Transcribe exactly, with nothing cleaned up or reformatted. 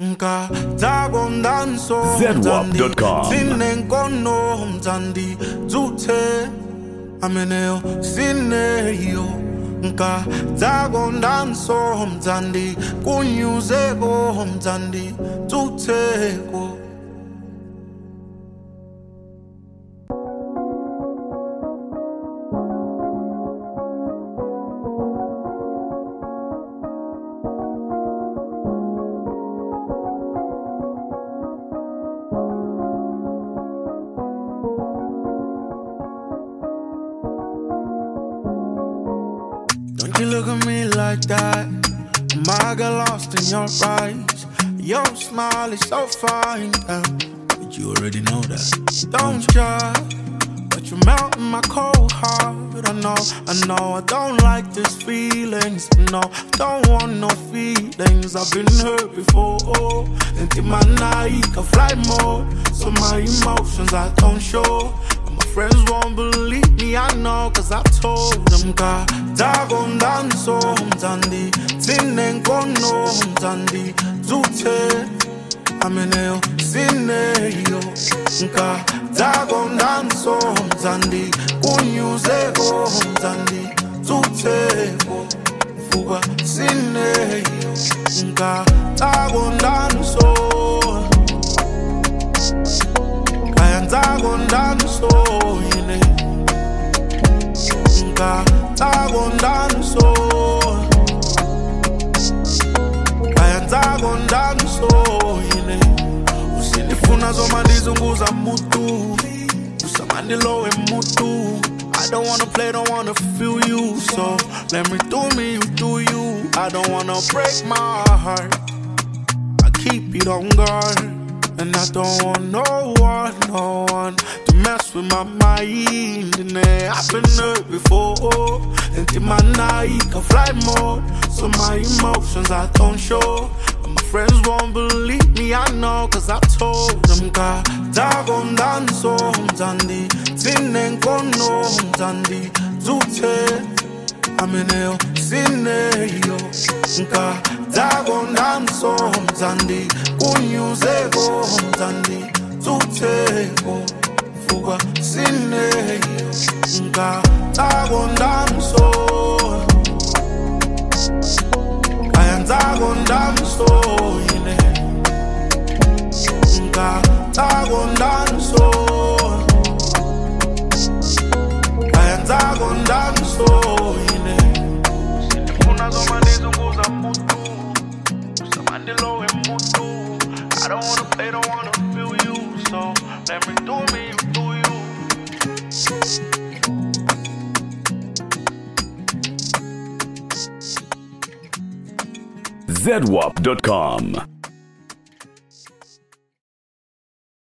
Nka tagondanso zedwap dot com Sinenkono mzandi Zute Ameneo Sineyo Nka tagondanso mzandi Kunyuzego mzandi Zuteko Don't you look at me like that? I got lost in your eyes. Your smile is so fine, yeah. But you already know that. Don't judge, but you melt in my cold heart. I know, I know, I don't like these feelings. No, don't want no feelings. I've been hurt before. And in my night, I fly more. So my emotions I don't show. Friends won't believe me, I know, cause I told them. Ka tagondanso mzandi Sinenkono mzandi Zute Ameneo Sineyo Nka tagondanso mzandi Kunyuzego mzandi Zuteko Fuga Sineyo Nka tagondanso Tagondanso yine Nka tagondanso Kaya tagondanso yine Usinifuna zoma nizunguza mutu Usamandilo emutu I don't wanna play, don't wanna feel you. So let me do me, you do you. I don't wanna break my heart. I keep it on guard. And I don't want no one, no one to mess with my mind. And I've been hurt before. And in my night, I fly more. So my emotions I don't show. And my friends won't believe me, I know, cause I told them. Ka tagondanso mzandi Sinenkono mzandi Zute Ameneo Sineyo Nka tagondanso mzandi Kunyuzego mzandi Zuteko Fuga Sineyo Nka tagondanso Kaya tagondanso yine Nka tagondanso Kaya tagondanso yine Sinifuna zoma nizunguza mutu Usamandilo emutu I don't wanna play, don't wanna feel you. So let me do me, you do you. zedwap dot com